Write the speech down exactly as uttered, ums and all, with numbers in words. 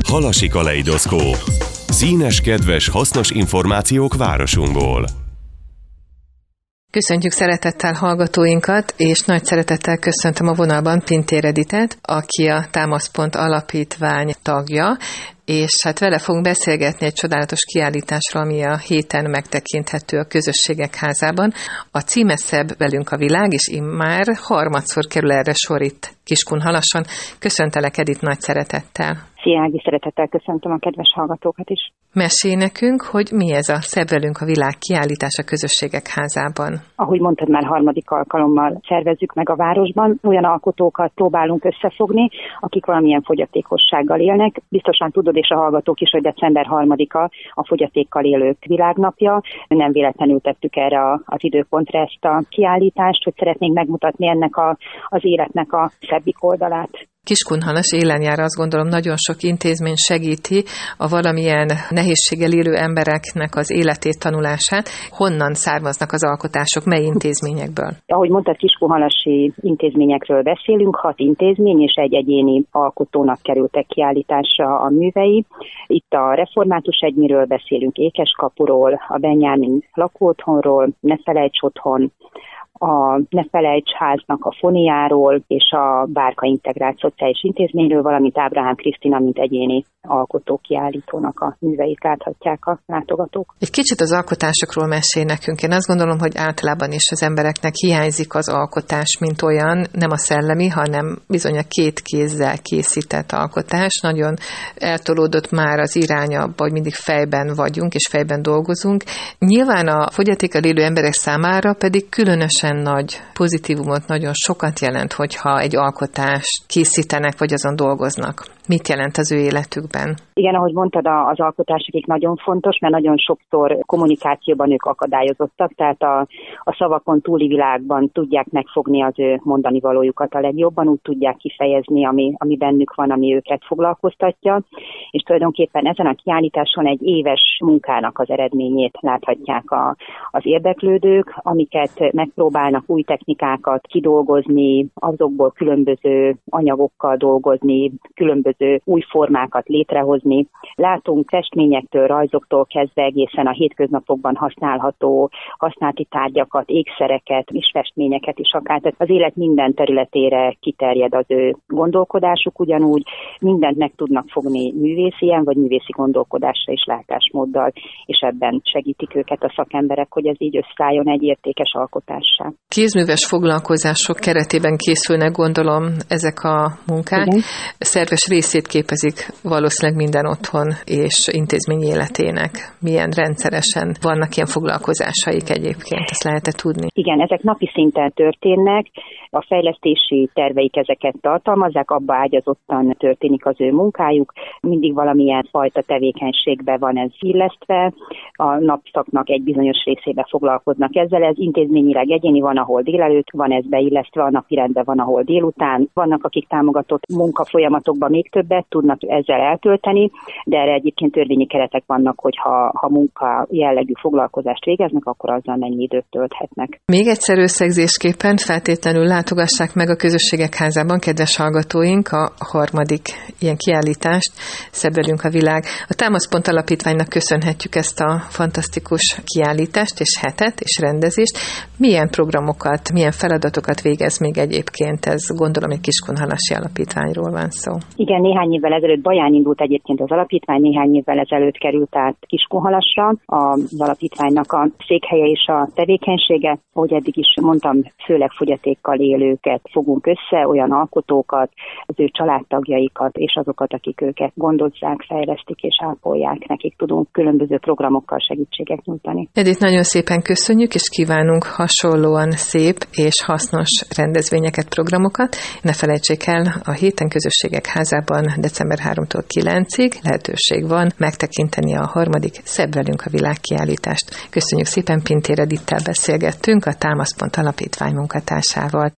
Halasi kaleidoszkóp. Színes, kedves, hasznos információk városunkból. Köszöntjük szeretettel hallgatóinkat, és nagy szeretettel köszöntöm a vonalban Pintér Editet, aki a Támaszpont Alapítvány tagja, és hát vele fogunk beszélgetni egy csodálatos kiállításról, ami a héten megtekinthető a Közösségek Házában. A címe Szebb velünk a világ, és immár harmadszor kerül erre sor itt Kiskunhalason. Köszöntelek, Edit, nagy szeretettel. Szia, Ági, szeretettel köszöntöm a kedves hallgatókat is. Mesélj nekünk, hogy mi ez a Szebb velünk a világ kiállítás a Közösségek Házában. Ahogy mondtad, már harmadik alkalommal szervezzük meg a városban. Olyan alkotókat próbálunk összefogni, akik valamilyen fogyatékossággal élnek. Biztosan tudod, és a hallgatók is, hogy december harmadika a fogyatékkal élők világnapja. Nem véletlenül tettük erre az időpontra ezt a kiállítást, hogy szeretnénk megmutatni ennek a, az életnek a szebbik oldalát. Kiskunhalas élen jár, azt gondolom, nagyon sok intézmény segíti a valamilyen nehézséggel élő embereknek az életét, tanulását. Honnan származnak az alkotások, mely intézményekből? Ahogy mondtad, kiskunhalasi intézményekről beszélünk, hat intézmény és egy egyéni alkotónak kerültek kiállításra a művei. Itt a Református Egymiről beszélünk, Ékeskapuról, a Benyámin lakóotthonról, Ne felejts otthon, a Ne felejts háznak a Foniáról és a Bárka Integrált Szociális Intézményről, valamint Ábrahám Krisztina, mint egyéni alkotó kiállítónak a műveit láthatják a látogatók. Egy kicsit az alkotásokról mesél nekünk. Én azt gondolom, hogy általában is az embereknek hiányzik az alkotás, mint olyan, nem a szellemi, hanem bizony a két kézzel készített alkotás. Nagyon eltolódott már az irány abba, hogy mindig fejben vagyunk és fejben dolgozunk. Nyilván a fogyatékkal élő emberek számára pedig különösen nagy pozitívumot, nagyon sokat jelent, hogyha egy alkotást készítenek, vagy azon dolgoznak. Mit jelent az ő életükben? Igen, ahogy mondtad, az alkotások nagyon fontos, mert nagyon sokszor kommunikációban ők akadályozottak, tehát a, a szavakon túli világban tudják megfogni az ő mondani valójukat a legjobban, úgy tudják kifejezni, ami, ami bennük van, ami őket foglalkoztatja, és tulajdonképpen ezen a kiállításon egy éves munkának az eredményét láthatják a, az érdeklődők, amiket megpróbálnak új technikákat kidolgozni, azokból különböző anyagokkal dolgozni, különböző új formákat létrehozni. Látunk festményektől, rajzoktól kezdve egészen a hétköznapokban használható használati tárgyakat, ékszereket és festményeket is akár. Tehát az élet minden területére kiterjed az ő gondolkodásuk, ugyanúgy mindent meg tudnak fogni művészien vagy művészi gondolkodásra és látásmóddal, és ebben segítik őket a szakemberek, hogy ez így összeálljon egy értékes alkotássá. Kézműves foglalkozások keretében készülnek, gondolom, ezek a munkák. Igen. Szerves részét képezik valószínűleg minden otthon és intézmény életének. Milyen rendszeresen vannak ilyen foglalkozásaik egyébként, ezt lehet-e tudni? Igen, ezek napi szinten történnek, a fejlesztési terveik ezeket tartalmazzák, abba ágyazottan történik az ő munkájuk, mindig valamilyen fajta tevékenységbe van ez illesztve, a napszaknak egy bizonyos részébe foglalkoznak ezzel, ez intézményileg egyéni, van, ahol délelőtt van ez beillesztve, a napirendben van, ahol délután, vannak, akik támogatott munkafolyamatokban még többet tudnak ezzel eltölteni, de erre egyébként törvényi keretek vannak, hogy ha, ha munka jellegű foglalkozást végeznek, akkor azzal mennyi időt tölthetnek. Még egyszer összegzésképpen feltétlenül látogassák meg a Közösségek Házában, kedves hallgatóink, a harmadik ilyen kiállítást, Szebb velünk a világ. A Támaszpont Alapítványnak köszönhetjük ezt a fantasztikus kiállítást és hetet és rendezést. Milyen programokat, milyen feladatokat végez még egyébként? Ez gondolom egy Kiskunhalasi Alapítványról van szó. Igen, néhány évvel ezelőtt Baján indult egyébként az alapítvány, néhány évvel ezelőtt került át Kiskunhalasra. Az alapítványnak a székhelye és a tevékenysége, ahogy eddig is mondtam, főleg fogyatékkal élőket fogunk össze, olyan alkotókat, az ő családtagjaikat és azokat, akik őket gondozzák, fejlesztik és ápolják. Nekik tudunk különböző programokkal segítséget nyújtani. Edith, nagyon szépen köszönjük, és kívánunk hasonlóan szép és hasznos rendezvényeket, programokat. Ne felejtsék el, a héten Közösségek Házában december harmadikától kilencig lehetőség van megtekinteni a harmadik Szebb velünk a világ kiállítást. Köszönjük szépen, Pintér Edittel beszélgettünk, a Támaszpont Alapítvány munkatársával.